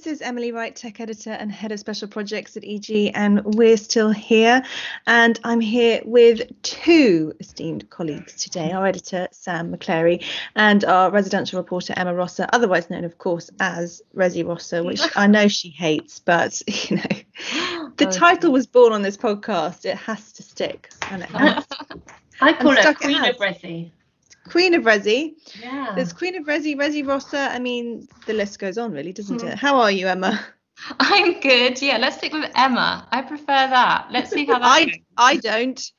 is Emily Wright, Tech Editor and Head of Special Projects at EG, and we're still here. And I'm here with two esteemed colleagues today, our editor, Sam McClary, and our residential reporter, Emma Rosser, otherwise known, of course, as Resi Rosser, which I know she hates, but, you know, the title was born on this podcast. It has to stick. And it has to. I call her Queen of Resi. Queen of Resi. Yeah. There's Queen of Resi, Resi Rosser. I mean, the list goes on, really, doesn't it? How are you, Emma? I'm good. Yeah, let's stick with Emma. I prefer that. Let's see how that goes. I don't.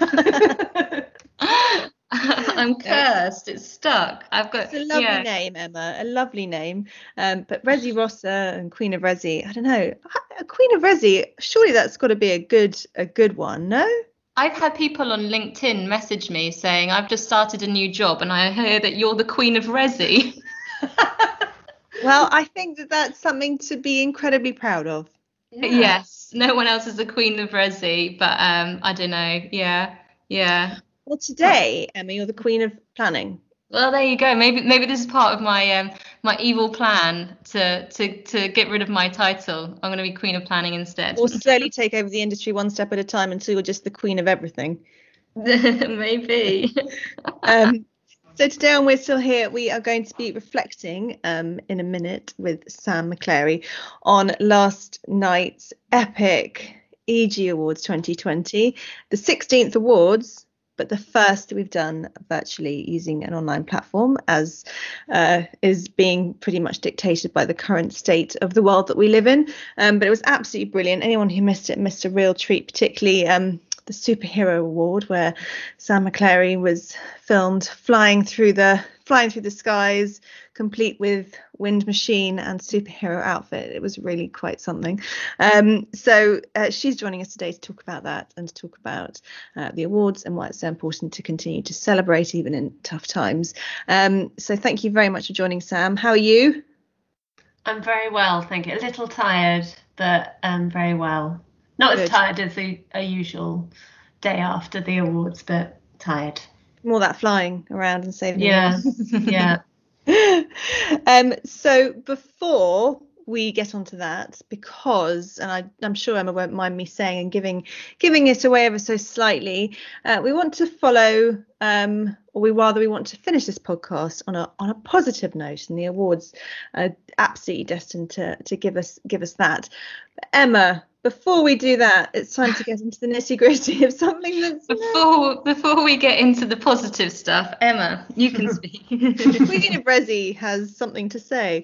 I'm cursed. It's stuck. It's a lovely name, Emma. A lovely name. But Resi Rosser and Queen of Resi, I don't know. Queen of Resi, surely that's got to be a good one, no? I've had people on LinkedIn message me saying, I've just started a new job and I hear that you're the Queen of Resi. Well, I think that's something to be incredibly proud of. Yeah. Yes, no one else is the Queen of Resi, but I don't know. Yeah. Well, today, Emma, you're the Queen of Planning. Well, there you go. Maybe this is part of my my evil plan to get rid of my title. I'm going to be Queen of Planning instead. Or slowly take over the industry one step at a time until you're just the Queen of everything. Maybe. So today on We're Still Here, we are going to be reflecting in a minute with Sam McClary on last night's epic EG Awards 2020, the 16th awards, but the first that we've done virtually using an online platform, as is being pretty much dictated by the current state of the world that we live in. But it was absolutely brilliant. Anyone who missed it missed a real treat, particularly the Superhero Award, where Sam McClary was filmed flying through the skies, complete with wind machine and superhero outfit. It was really quite something. So she's joining us today to talk about that and to talk about the awards and why it's so important to continue to celebrate even in tough times. So thank you very much for joining, Sam. How are you? I'm very well, thank you. A little tired, but very well. Not Good. As tired as a usual day after the awards, but tired. More that flying around and saving. Yeah. So before we get onto that, because, and I'm sure Emma won't mind me saying and giving it away ever so slightly, we want to follow, or we want to finish this podcast on a positive note, and the awards are absolutely destined to give us that. But Emma, before we do that, it's time to get into the nitty-gritty of something that's... Before we get into the positive stuff, Emma, you can speak. The Queen of Resi has something to say.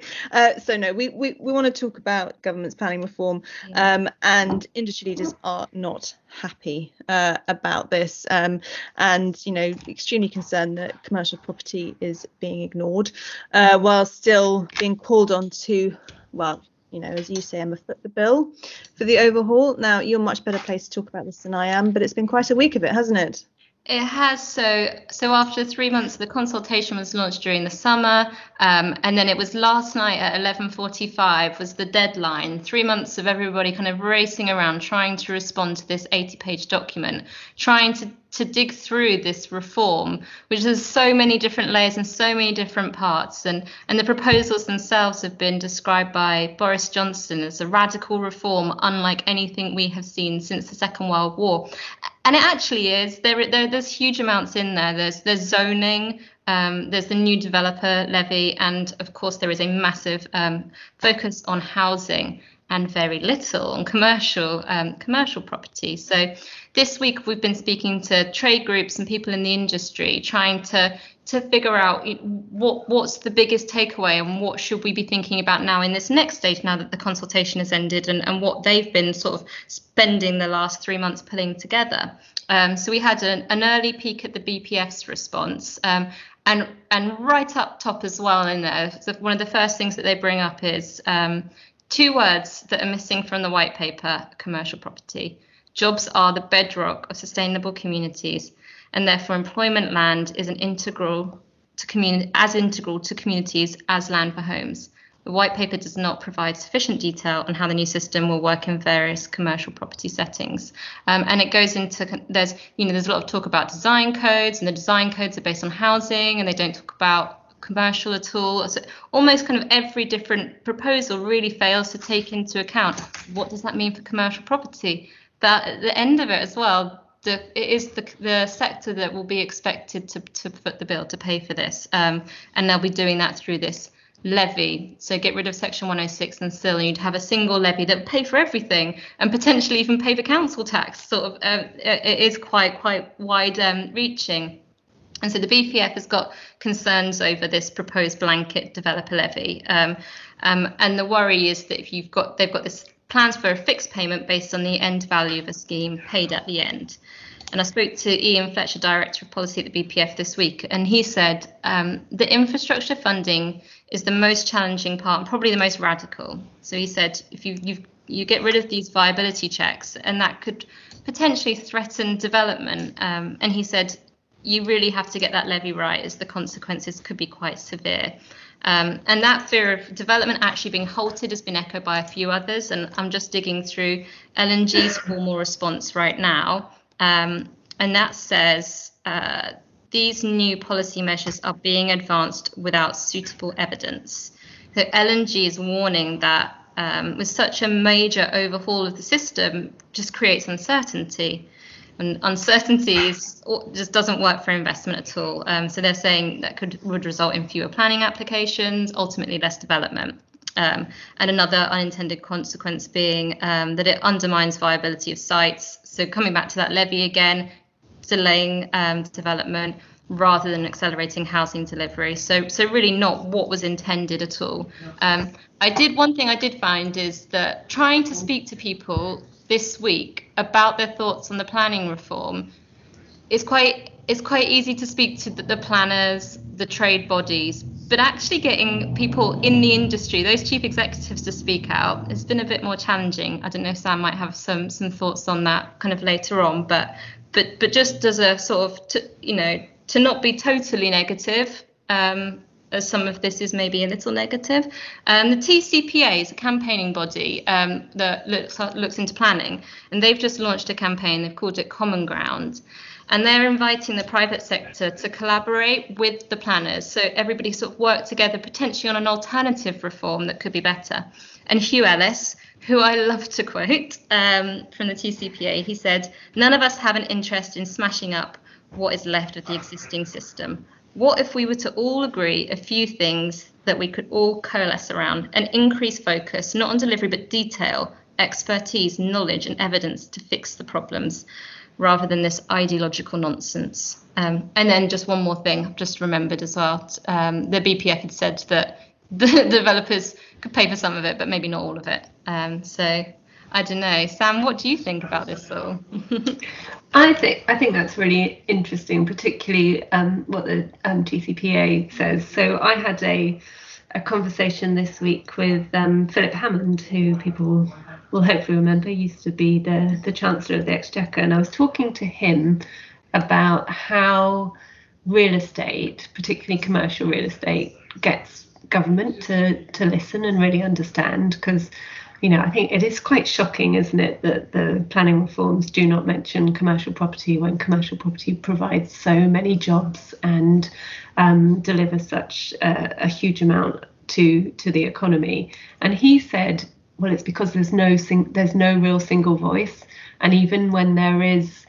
We want to talk about government's planning reform, and industry leaders are not happy about this, and, you know, extremely concerned that commercial property is being ignored, while still being called on to, well, you know, as you say, Emma, foot the bill for the overhaul. Now, you're much better placed to talk about this than I am, but it's been quite a week of it, hasn't it? It has. So after 3 months, the consultation was launched during the summer, and then it was last night at 11:45 was the deadline. 3 months of everybody kind of racing around trying to respond to this 80-page document, trying to dig through this reform, which has so many different layers and so many different parts. And the proposals themselves have been described by Boris Johnson as a radical reform unlike anything we have seen since the Second World War. And it actually is. There's huge amounts in there. There's zoning, there's the new developer levy, and of course there is a massive focus on housing and very little on commercial property. So this week we've been speaking to trade groups and people in the industry, trying to figure out what's the biggest takeaway and what should we be thinking about now in this next stage, now that the consultation has ended, and what they've been sort of spending the last 3 months pulling together. So we had an early peek at the BPF's response, and right up top as well in there, so one of the first things that they bring up is 2 words that are missing from the white paper: commercial property. Jobs are the bedrock of sustainable communities, and therefore employment land is integral to communities as land for homes. The white paper does not provide sufficient detail on how the new system will work in various commercial property settings. And it goes into, there's a lot of talk about design codes, and the design codes are based on housing, and they don't talk about commercial at all. So almost kind of every different proposal really fails to take into account what does that mean for commercial property. That at the end of it as well, it is the sector that will be expected to foot the bill to pay for this, and they'll be doing that through this levy. So get rid of section 106 and still you'd have a single levy that would pay for everything and potentially even pay for council tax. Sort of it is quite wide reaching. And so the BPF has got concerns over this proposed blanket developer levy, and the worry is that if they've got this plans for a fixed payment based on the end value of a scheme paid at the end. And I spoke to Ian Fletcher, Director of Policy at the BPF this week, and he said the infrastructure funding is the most challenging part and probably the most radical. So he said if you get rid of these viability checks, and that could potentially threaten development. And he said you really have to get that levy right, as the consequences could be quite severe. And that fear of development actually being halted has been echoed by a few others. And I'm just digging through L&G's formal response right now. And that says these new policy measures are being advanced without suitable evidence. So L&G is warning that with such a major overhaul of the system just creates uncertainty. And uncertainty just doesn't work for investment at all. So they're saying that would result in fewer planning applications, ultimately less development. And another unintended consequence being that it undermines viability of sites. So coming back to that levy again, delaying development rather than accelerating housing delivery. So really not what was intended at all. One thing I did find is that trying to speak to people this week about their thoughts on the planning reform is quite easy to speak to the planners, the trade bodies, but actually getting people in the industry, those chief executives, to speak out has been a bit more challenging. I don't know if Sam might have some thoughts on that kind of later on, but just as a sort of to not be totally negative, as some of this is maybe a little negative. The TCPA is a campaigning body that looks into planning, and they've just launched a campaign. They've called it Common Ground, and they're inviting the private sector to collaborate with the planners, so everybody sort of work together potentially on an alternative reform that could be better. And Hugh Ellis, who I love to quote from the TCPA, he said, "None of us have an interest in smashing up what is left of the existing system. What if we were to all agree a few things that we could all coalesce around and increase focus, not on delivery, but detail, expertise, knowledge and evidence to fix the problems, rather than this ideological nonsense?" And then just one more thing I've just remembered as well. The BPF had said that the developers could pay for some of it, but maybe not all of it. So I don't know. Sam, what do you think about this all? I think that's really interesting, particularly what the TCPA says. So I had a conversation this week with Philip Hammond, who people will hopefully remember used to be the Chancellor of the Exchequer, and I was talking to him about how real estate, particularly commercial real estate, gets government to listen and really understand, because I think it is quite shocking, isn't it, that the planning reforms do not mention commercial property when commercial property provides so many jobs and delivers such a huge amount to the economy. And he said, well, it's because there's no real single voice, and even when there is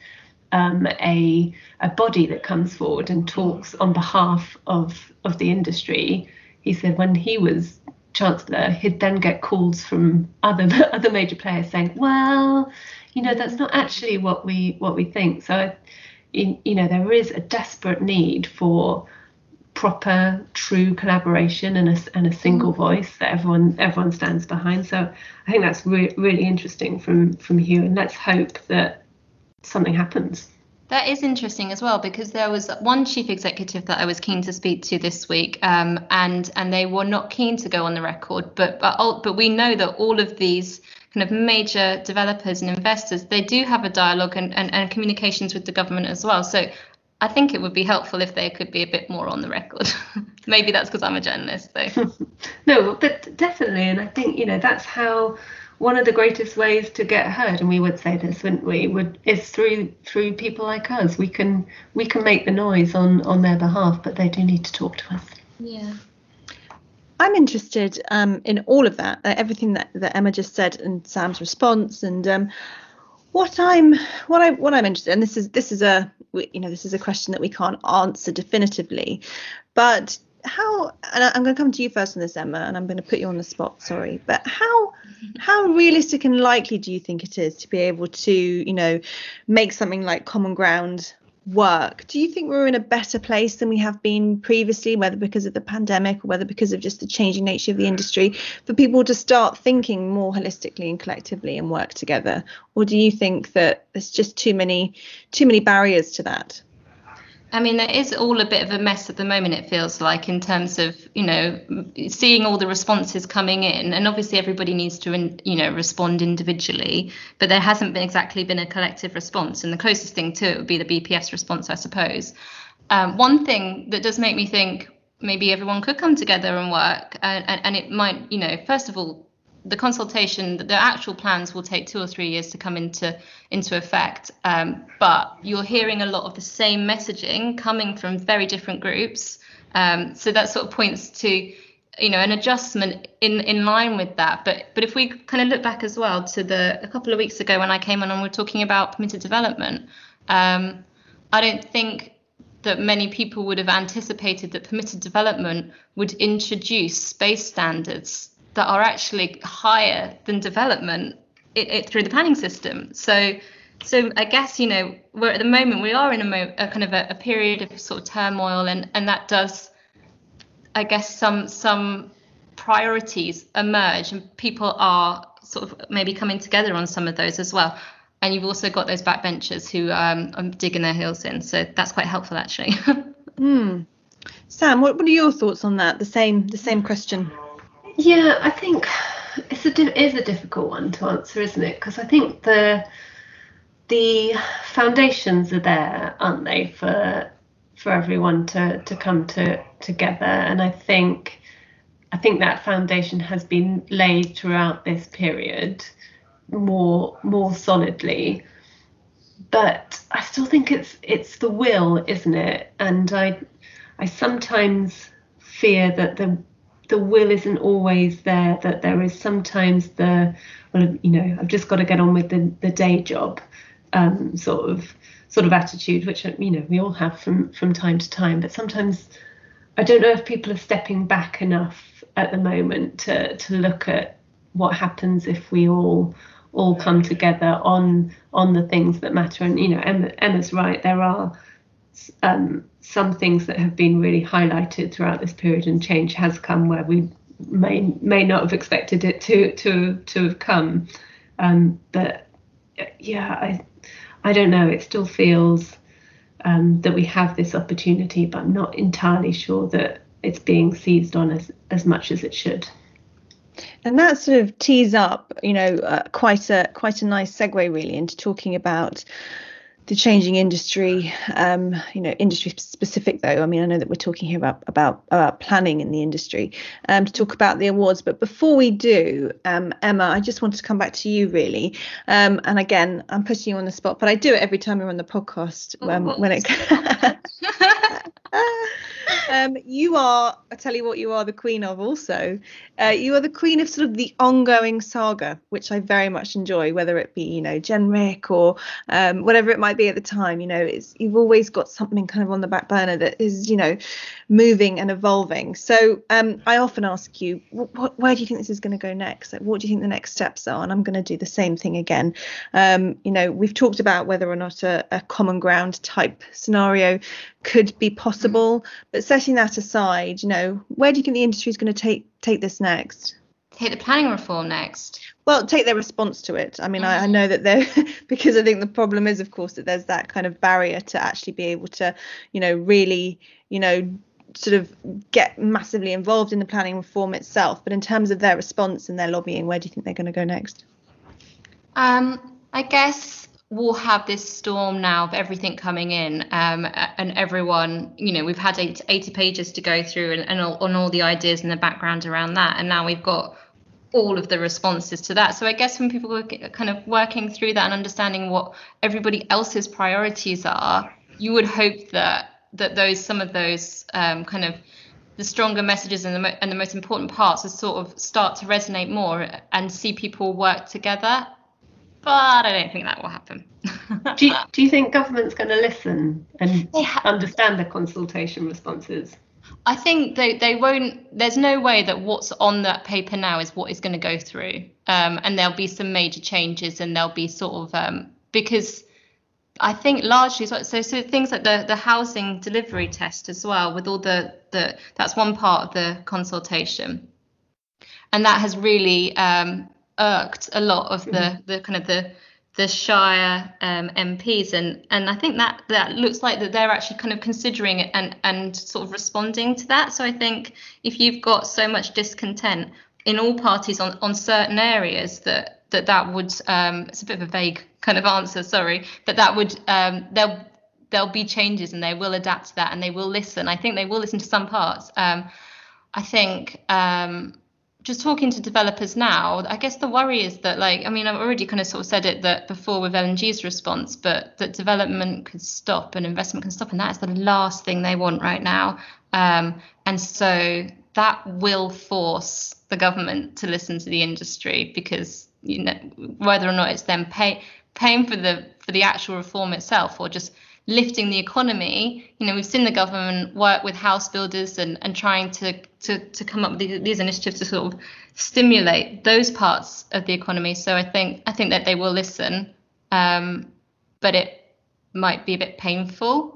a body that comes forward and talks on behalf of the industry, he said when he was Chancellor, he'd then get calls from other major players saying, well, that's not actually what we think. So, there is a desperate need for proper, true collaboration and a single voice that everyone stands behind. So I think that's really interesting from Hugh, and let's hope that something happens. That is interesting as well, because there was one chief executive that I was keen to speak to this week, and they were not keen to go on the record. But we know that all of these kind of major developers and investors, they do have a dialogue and communications with the government as well. So I think it would be helpful if they could be a bit more on the record. Maybe that's because I'm a journalist, though. No, but definitely, and I think that's how. One of the greatest ways to get heard, and we would say this, wouldn't we, is through people like us. We can make the noise on their behalf, but they do need to talk to us. Yeah. I'm interested in all of that, everything that Emma just said, and Sam's response, and what I'm interested in. This is a question that we can't answer definitively, but how? And I'm going to come to you first on this, Emma, and I'm going to put you on the spot. Sorry, but how realistic and likely do you think it is to be able to make something like Common Ground work? Do you think we're in a better place than we have been previously, whether because of the pandemic or whether because of just the changing nature of the industry, for people to start thinking more holistically and collectively and work together? Or do you think that there's just too many barriers to that? I mean, it is all a bit of a mess at the moment, it feels like, in terms of, seeing all the responses coming in. And obviously everybody needs to, respond individually, but there hasn't been a collective response. And the closest thing to it would be the BPS response, I suppose. One thing that does make me think maybe everyone could come together and work, and it might, first of all, the consultation, the actual plans will take 2 or 3 years to come into effect. But you're hearing a lot of the same messaging coming from very different groups. So that sort of points to, an adjustment in line with that. But if we kind of look back as well to a couple of weeks ago when I came on and we're talking about permitted development, I don't think that many people would have anticipated that permitted development would introduce space standards that are actually higher than development through the planning system. So I guess, we're at the moment, we are in a kind of a period of sort of turmoil, and that does, I guess, some priorities emerge, and people are sort of maybe coming together on some of those as well. And you've also got those backbenchers who are digging their heels in. So that's quite helpful, actually. Sam, what are your thoughts on that? The same question. Yeah, I think it is a difficult one to answer, isn't it? Because I think the foundations are there, aren't they, for everyone to come together. And I think that foundation has been laid throughout this period more solidly. But I still think it's the will, isn't it? And I sometimes fear that the will isn't always there, that there is sometimes I've just got to get on with the day job sort of attitude, which we all have from time to time. But sometimes I don't know if people are stepping back enough at the moment to look at what happens if we all come together on the things that matter. And Emma's right, there are some things that have been really highlighted throughout this period, and change has come where we may not have expected it to have come. But yeah, I don't know. It still feels that we have this opportunity, but I'm not entirely sure that it's being seized on as much as it should. And that sort of tees up, quite a nice segue really into talking about the changing industry, industry specific though. I mean, I know that we're talking here about planning in the industry, to talk about the awards. But before we do, Emma, I just wanted to come back to you really. And again, I'm putting you on the spot, but I do it every time you're on the podcast when it. You are, I tell you what, you are the queen of also. You are the queen of sort of the ongoing saga, which I very much enjoy, whether it be, Genric or whatever it might be at the time. You've always got something kind of on the back burner that is, moving and evolving. So I often ask you, where do you think this is going to go next? Like, what do you think the next steps are? And I'm going to do the same thing again. We've talked about whether or not a common ground type scenario could be possible, but setting that aside, where do you think the industry is going to take this next? Take the planning reform next. Well, take their response to it. I mean, I know that because I think the problem is, of course, that there's that kind of barrier to actually be able to, really, sort of get massively involved in the planning reform itself. But in terms of their response and their lobbying, where do you think they're going to go next? I guess we'll have this storm now of everything coming in, and everyone, we've had 80 pages to go through and on all the ideas and the background around that. And now we've got all of the responses to that. So I guess when people are kind of working through that and understanding what everybody else's priorities are, you would hope that some of those kind of the stronger messages and the most important parts are sort of start to resonate more and see people work together. But I don't think that will happen. Do you think government's going to listen and understand the consultation responses? I think they won't. There's no way that what's on that paper now is what is going to go through. And there'll be some major changes, and there'll be sort of because I think largely so things like the housing delivery test as well, with all the that's one part of the consultation, and that has really irked a lot of the kind of the Shire MPs, and I think that looks like that they're actually kind of considering it and sort of responding to that. So I think if you've got so much discontent in all parties on certain areas that would it's a bit of a vague kind of answer, sorry, but that would there'll be changes, and they will adapt to that, and they will listen. I think they will listen to some parts. I think just talking to developers now, I guess the worry is that, like, I mean, I've already kind of sort of said it that before with LNG's response, but that development could stop and investment can stop, and that is the last thing they want right now. And so that will force the government to listen to the industry, because, you know, whether or not it's them paying for the actual reform itself or just lifting the economy. You know, we've seen the government work with house builders and trying to come up with these initiatives to sort of stimulate those parts of the economy. So I think that they will listen, but it might be a bit painful.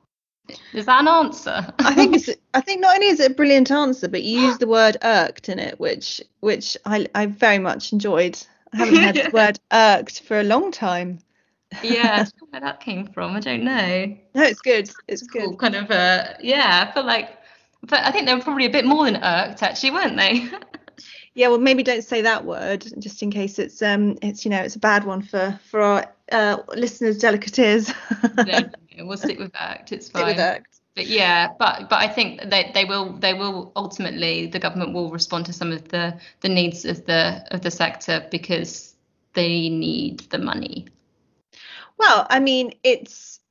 Is that an answer? I think not only is it a brilliant answer, but you use the word irked in it, which I very much enjoyed. I haven't heard the word irked for a long time. Yeah, where that came from, I don't know. No, it's good. It's cool, good. Kind of I feel like, but I think they were probably a bit more than irked, actually, weren't they? Yeah, well, maybe don't say that word, just in case it's you know, it's a bad one for our listeners' delicate ears. No, we'll stick with irked. It's fine. Stick with irked. But yeah, but I think they will ultimately, the government will respond to some of the needs of the sector, because they need the money. Well, I mean, it's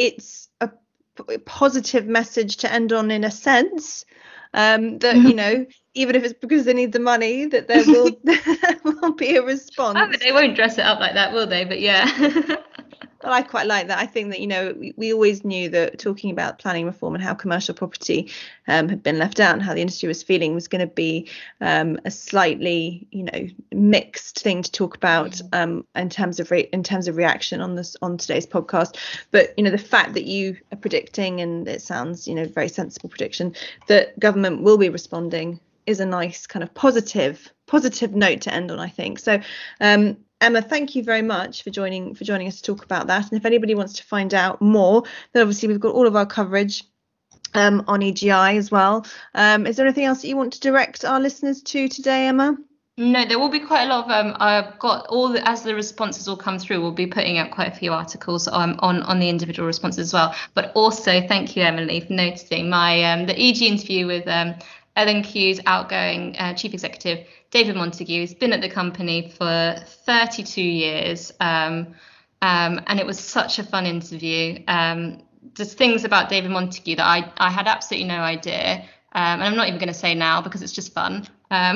a positive message to end on, in a sense, that, you know, even if it's because they need the money, that there will be a response. I mean, they won't dress it up like that, will they? But yeah. Well, I quite like that. I think that, you know, we always knew that talking about planning reform and how commercial property had been left out and how the industry was feeling was going to be a slightly, you know, mixed thing to talk about in terms of reaction on today's podcast. But, you know, the fact that you are predicting, and it sounds, you know, very sensible prediction, that government will be responding is a nice kind of positive note to end on, I think. So Emma, thank you very much for joining us to talk about that. And if anybody wants to find out more, then obviously we've got all of our coverage on EGI as well. Is there anything else that you want to direct our listeners to today, Emma? No, there will be quite a lot of I've got as the responses all come through, we'll be putting out quite a few articles on the individual responses as well. But also, thank you, Emily, for noticing my the EG interview with L&Q's outgoing chief executive, David Montague. He's been at the company for 32 years, and it was such a fun interview. There's things about David Montague that I had absolutely no idea, and I'm not even going to say now because it's just fun.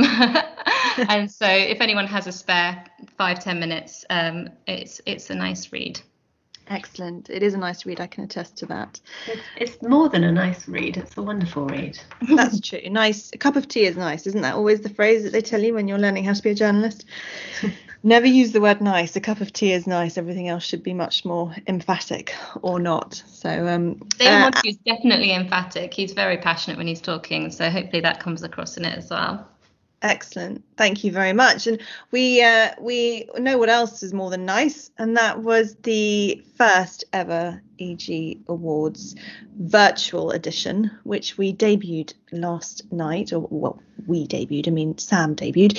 And so if anyone has a spare 5-10 minutes, it's a nice read. Excellent. It is a nice read. I can attest to that. It's more than a nice read. It's a wonderful read. That's true. Nice. A cup of tea is nice. Isn't that always the phrase that they tell you when you're learning how to be a journalist? Never use the word nice. A cup of tea is nice. Everything else should be much more emphatic, or not. So David Montague is definitely emphatic. He's very passionate when he's talking. So hopefully that comes across in it as well. Excellent. Thank you very much. And we know what else is more than nice, and that was the first ever EG Awards virtual edition, which we debuted last night, or well, we debuted, I mean Sam debuted,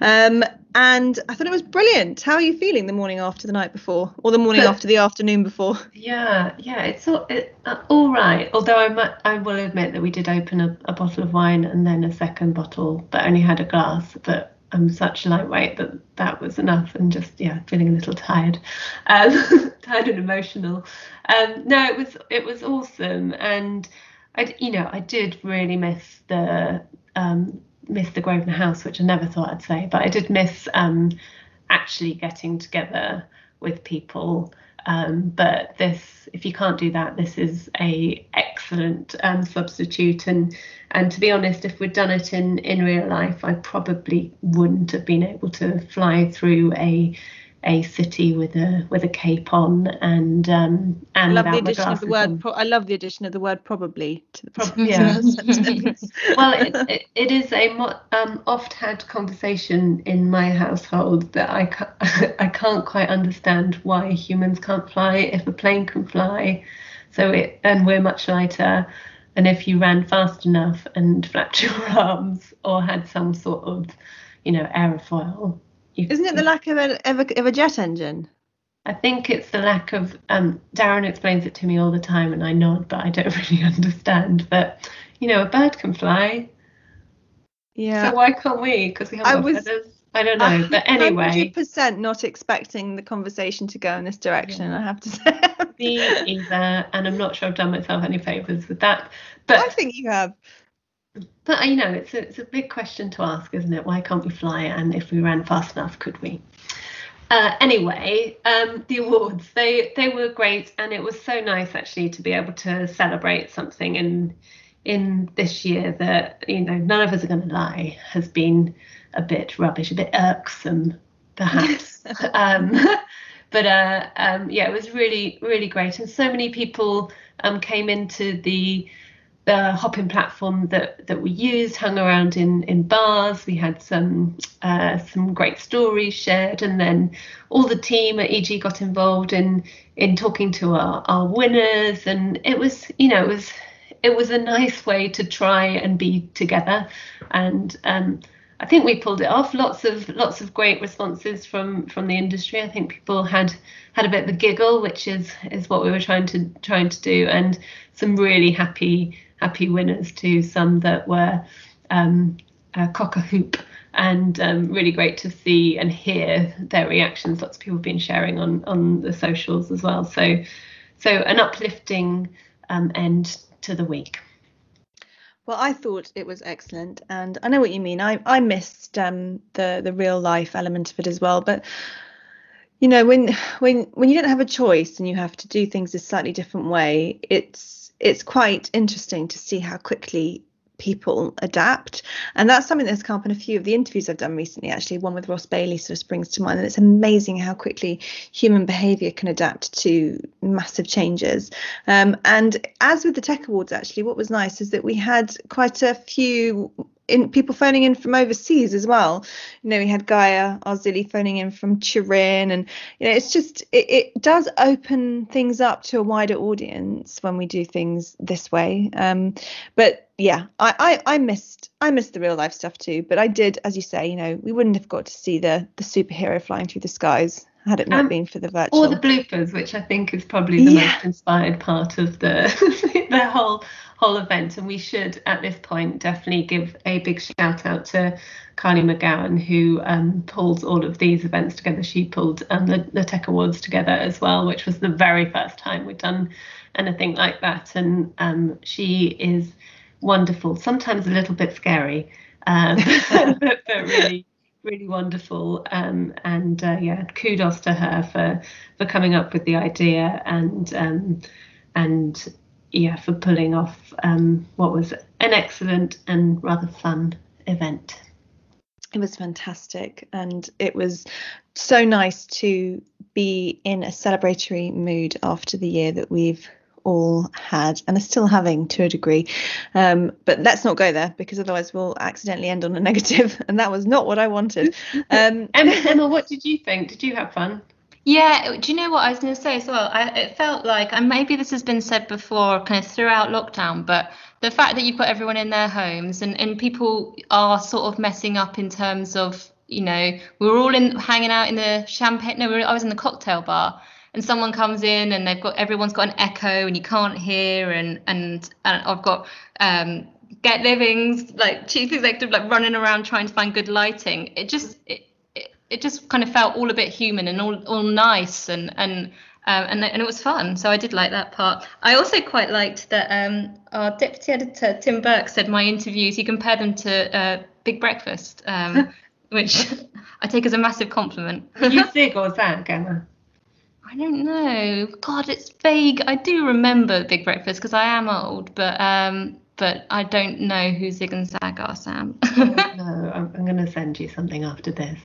and I thought it was brilliant. How are you feeling the morning after the night before, or the morning after the afternoon before? Yeah, it's all right. Although I will admit that we did open a bottle of wine and then a second bottle that only had a glass, but I'm such lightweight that was enough, and just feeling a little tired, tired and emotional. No, it was awesome, and I did really miss the Grosvenor House, which I never thought I'd say, but I did miss actually getting together with people. But this, if you can't do that, this is a excellent substitute. And to be honest, if we'd done it in real life, I probably wouldn't have been able to fly through a city with a cape on and I love the without my addition of the glasses word. on. I love the addition of the word probably to the Yeah. sentence. Well, it is a oft had conversation in my household that I can't quite understand why humans can't fly if a plane can fly. And we're much lighter. And if you ran fast enough and flapped your arms or had some sort of, aerofoil. Isn't it the lack of a jet engine? I think it's the lack of, Darren explains it to me all the time and I nod, but I don't really understand. But, a bird can fly. Yeah. So why can't we? Because we haven't got feathers. I don't know. But anyway. 100% not expecting the conversation to go in this direction, I have to say. Me either. And I'm not sure I've done myself any favours with that. But I think you have. But, it's a big question to ask, isn't it? Why can't we fly? And if we ran fast enough, could we? Anyway, the awards, they were great, and it was so nice actually to be able to celebrate something in this year that none of us are going to lie has been a bit rubbish, a bit irksome perhaps. But it was really, really great, and so many people came into the hop-in platform that we used, hung around in bars. We had some great stories shared, and then all the team at EG got involved in talking to our winners, and it was a nice way to try and be together, and I think we pulled it off. Lots of great responses from the industry. I think people had a bit of a giggle, which is what we were trying to do, and some really happy winners too. Some that were cock a hoop, and really great to see and hear their reactions. Lots of people have been sharing on the socials as well. So an uplifting end to the week. Well, I thought it was excellent, and I know what you mean. I missed the real life element of it as well. But when you don't have a choice and you have to do things a slightly different way, it's quite interesting to see how quickly people adapt, and that's something that's come up in a few of the interviews I've done recently. Actually, one with Ross Bailey sort of springs to mind, and it's amazing how quickly human behaviour can adapt to massive changes. And as with the Tech Awards, actually, what was nice is that we had quite a few people phoning in from overseas as well. We had Gaia Arzili phoning in from Turin, and it's just it does open things up to a wider audience when we do things this way. But yeah, I missed the real life stuff too. But I did, as you say, we wouldn't have got to see the superhero flying through the skies had it not been for the virtual. Or the bloopers, which I think is probably the most inspired part of the whole event. And we should, at this point, definitely give a big shout out to Carly McGowan, who pulls all of these events together. She pulled the Tech Awards together as well, which was the very first time we'd done anything like that. And she is wonderful, sometimes a little bit scary, but really, really wonderful. And kudos to her for coming up with the idea and for pulling off what was an excellent and rather fun event. It was fantastic, and it was so nice to be in a celebratory mood after the year that we've all had and are still having to a degree, but let's not go there, because otherwise we'll accidentally end on a negative, and that was not what I wanted. Emma, what did you think? Did you have fun? Yeah, do you know what I was going to say as well? It felt like, and maybe this has been said before kind of throughout lockdown, but the fact that you've got everyone in their homes and people are sort of messing up in terms of, we were all hanging out in the champagne. No, I was in the cocktail bar, and someone comes in and everyone's got an echo and you can't hear, and I've got Get Living's like chief executive like running around trying to find good lighting. It just kind of felt all a bit human and all nice, and and it was fun. So I did like that part. I also quite liked that our deputy editor Tim Burke said my interviews, he compared them to Big Breakfast, which I take as a massive compliment. Were you zig or zag, Emma? I don't know. God, it's vague. I do remember Big Breakfast because I am old, but I don't know who Zig and Zag are, Sam. No, I'm going to send you something after this.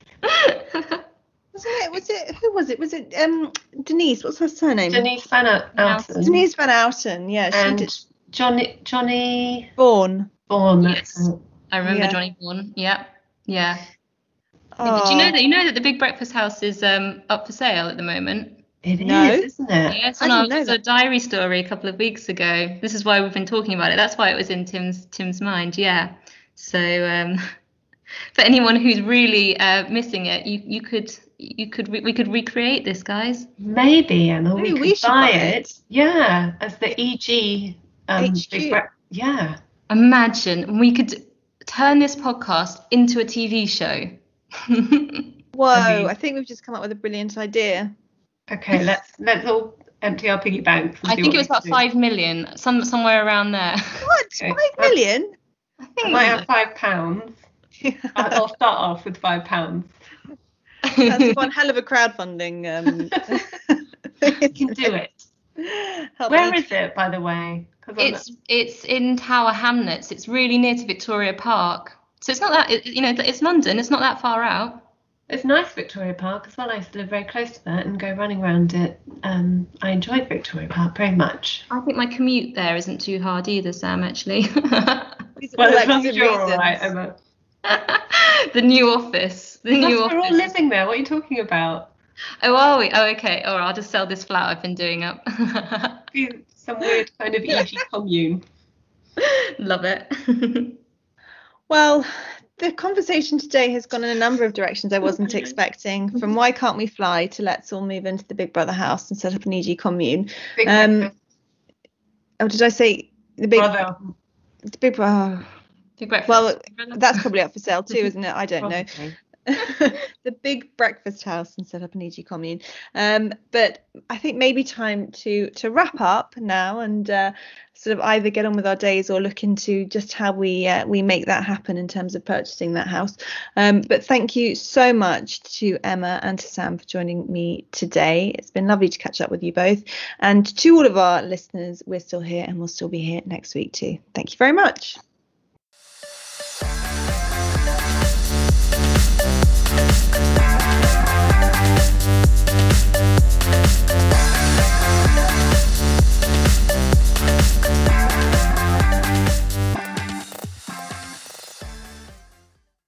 Who was it? Was it Denise? What's her surname? Denise Van Outen. Denise Van Outen, yeah. And she did. Johnny Vaughan. Yes. I remember Johnny Vaughan. Yeah. Oh. Did you know that the Big Breakfast house is up for sale at the moment? It is, isn't it? Yes, it was a diary story a couple of weeks ago. This is why we've been talking about it. That's why it was in Tim's mind. Yeah. So for anyone who's really missing it, we could recreate this, guys. Maybe, Emma. We should buy it. Yeah, as the EG HQ. Yeah. Imagine we could turn this podcast into a TV show. Whoa! I think we've just come up with a brilliant idea. Okay, let's all empty our piggy banks. I think it was about 5 million, somewhere around there. What? Okay. 5 million? I think I might have £5. I'll start off with £5. That's one hell of a crowdfunding. You can do it. Where is it, by the way? It's in Tower Hamlets. It's really near to Victoria Park. So it's not that, it's London. It's not that far out. It's nice, Victoria Park as well. I used to live very close to that and go running around it. I enjoyed Victoria Park very much. I think my commute there isn't too hard either, Sam, actually. Well, as long as you're all right, Emma. The new office. We're all living there. What are you talking about? Oh, are we? Oh, okay. All right, I'll just sell this flat I've been doing up. Some weird kind of EG commune. Love it. Well, the conversation today has gone in a number of directions I wasn't expecting. From why can't we fly to let's all move into the Big Brother house and set up an EG commune. Did I say the Big Brother? The Big Brother. Big Breakfast. Well, that's probably up for sale too, isn't it? I don't know. The Big Breakfast house and set up an EG commune. But I think maybe time to wrap up now and sort of either get on with our days or look into just how we make that happen in terms of purchasing that house. But thank you so much to Emma and to Sam for joining me today. It's been lovely to catch up with you both. And to all of our listeners, we're still here and we'll still be here next week too. Thank you very much.